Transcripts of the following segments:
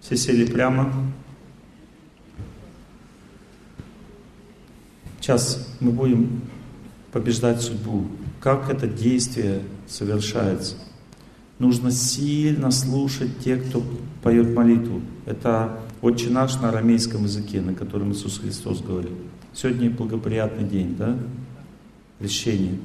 Все сели прямо. Сейчас мы будем побеждать судьбу. Как это действие совершается? Нужно сильно слушать тех, кто поет молитву. Это «Отче наш» на арамейском языке, на котором Иисус Христос говорил. Сегодня благоприятный день, да? Крещение.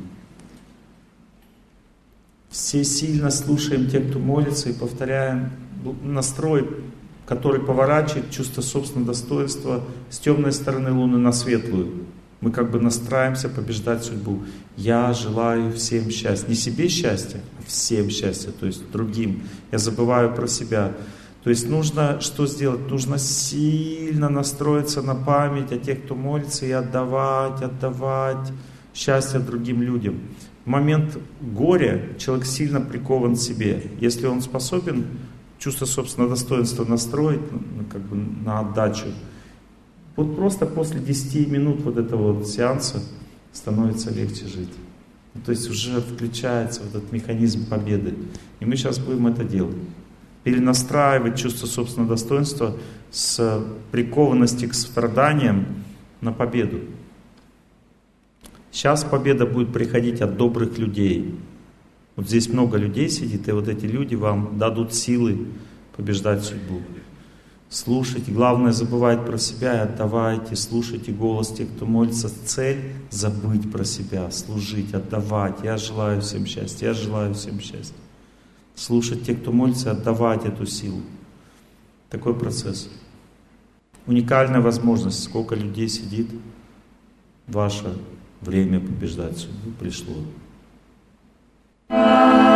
Все сильно слушаем тех, кто молится, и повторяем настрой, который поворачивает чувство собственного достоинства с темной стороны Луны на светлую. Мы как бы настраиваемся побеждать судьбу. Я желаю всем счастья. Не себе счастья, а всем счастья, то есть другим. Я забываю про себя. То есть нужно что сделать? Нужно сильно настроиться на память о тех, кто молится, и отдавать счастье другим людям. В момент горя человек сильно прикован к себе. Если он способен чувство собственного достоинства настроить как бы на отдачу, вот просто после 10 минут вот этого вот сеанса становится легче жить. То есть уже включается вот этот механизм победы. И мы сейчас будем это делать. Перенастраивать чувство собственного достоинства с прикованности к страданиям на победу. Сейчас победа будет приходить от добрых людей. Вот здесь много людей сидит, и вот эти люди вам дадут силы побеждать судьбу. Слушайте, главное забывать про себя и отдавайте, слушайте голос тех, кто молится. Цель — забыть про себя, служить, отдавать. Я желаю всем счастья, я желаю всем счастья. Слушать тех, кто молится, отдавать эту силу. Такой процесс. Уникальная возможность, сколько людей сидит, ваше время побеждать судьбу пришло.